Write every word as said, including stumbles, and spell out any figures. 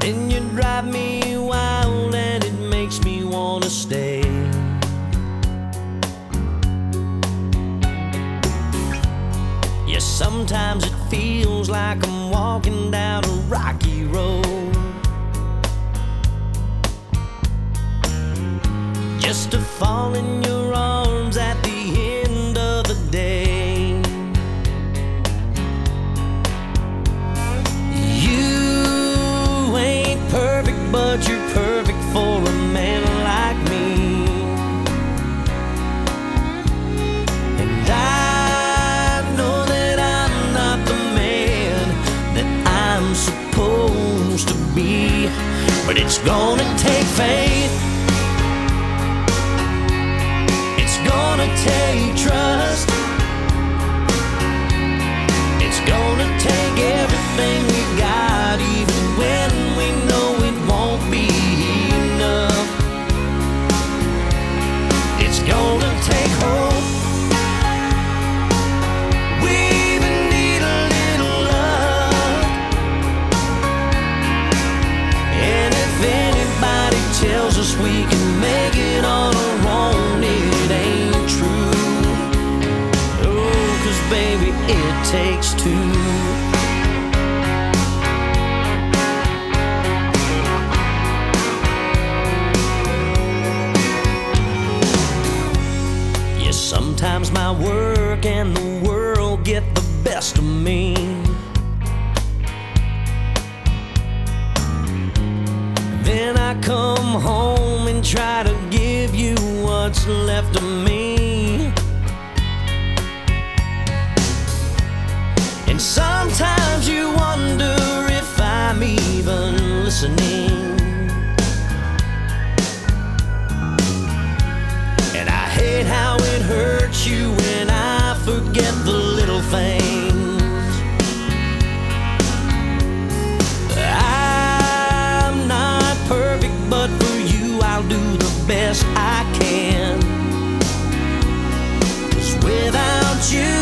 Then you drive me wild and it makes me wanna stay. Yeah, sometimes it feels like I'm walking down a rocky road, just to fall in your arms at the end of the day. You ain't perfect, but you're perfect for a man like me. And I know that I'm not the man that I'm supposed to be, but it's gonna take faith, gonna take trust, it's gonna take everything we got, even when we know it won't be enough. It's gonna take hope, we even need a little luck. And if anybody tells us we can make it on our own, it ain't true. Oh, 'cause baby, it takes two. Yeah, sometimes my work and the world get the best of me. Then I come home and try to give you what's left of me. And sometimes you wonder if I'm even listening. And I hate how it hurts you when I forget the little things. I'm not perfect, but for you I'll do the best I can. 'Cause without you